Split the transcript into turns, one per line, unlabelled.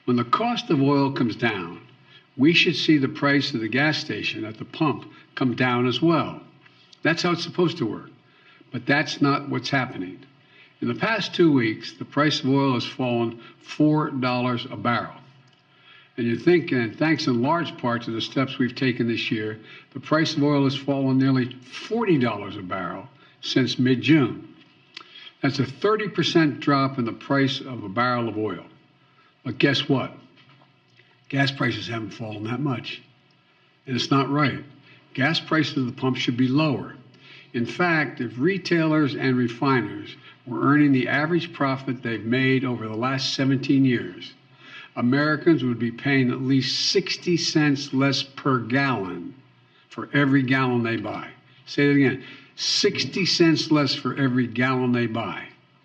When the cost of oil comes down, we should see the price of the gas station at the pump come down as well. That's how it's supposed to work. But that's not what's happening. In the past 2 weeks, the price of oil has fallen $4 a barrel. And you think, and thanks in large part to the steps we've taken this year, the price of oil has fallen nearly $40 a barrel since mid-June. That's a 30% drop in the price of a barrel of oil. But guess what? Gas prices haven't fallen that much. And it's not right. Gas prices at the pump should be lower. In fact, if retailers and refiners were earning the average profit they've made over the last 17 years, Americans would be paying at least 60 cents less per gallon for every gallon they buy. Say it again, 60 cents less for every gallon they buy.